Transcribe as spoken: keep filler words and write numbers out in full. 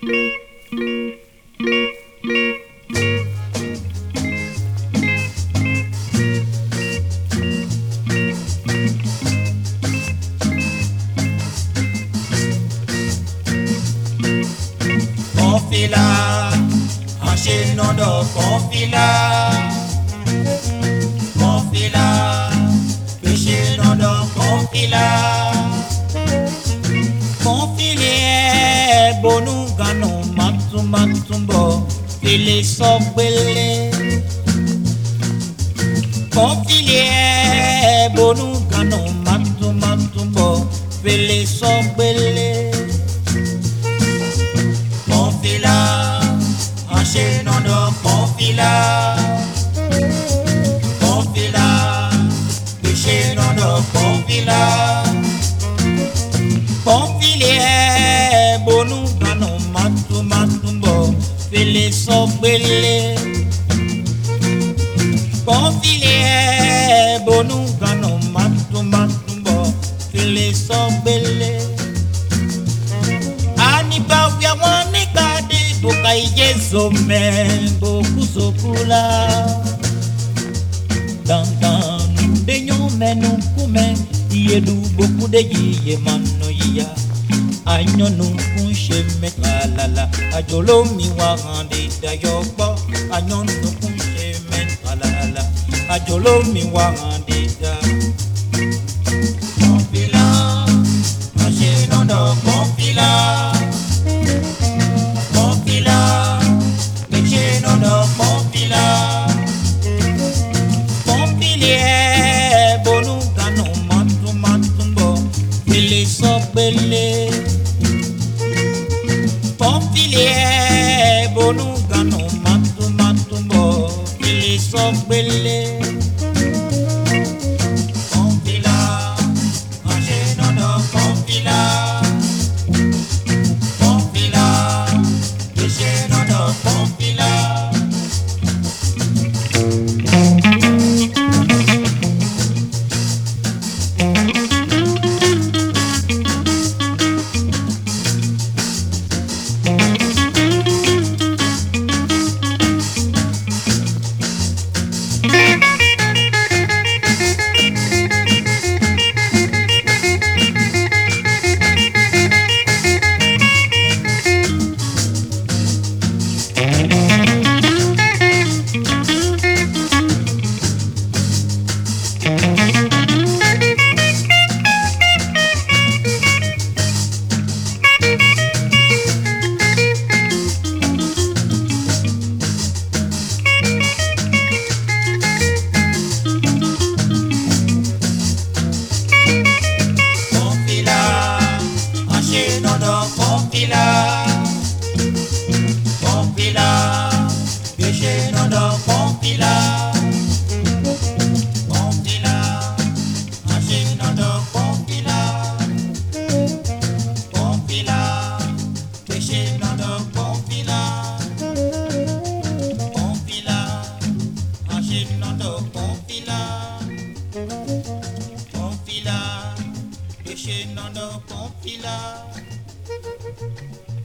Confila, enchaînons confila, confila, péché non donc confila, confilé, bonou ganou matum matumbo, fili sobele, confilé, bonou ganou matum matumbo, fili sobele. Confila, enchaînons nos confila, confila, déchaînons nos confila, confilé, bonou ganou matou matumbo, fili sobele, confilé, bonou ganou matou matumbo, fili sobele. Aniba vya wane kade boka ijezo men boku sokula dan dan de nyomenu kumen yedu boku de yiye mano ya anyo nu kunche mekalala ajolo mi wa hande dayobo anyo nu kunche mekalala ajolo mi wa hande da confila enchaînons nos confila. Confila, déchaînons nos confila, confilé, bonou ganou matum matumbo, fili sobele, confilé, bonou ganou matum matumbo, fili sobele. Confila, enchaînons nos confila. Confila, déchaînons nos confila.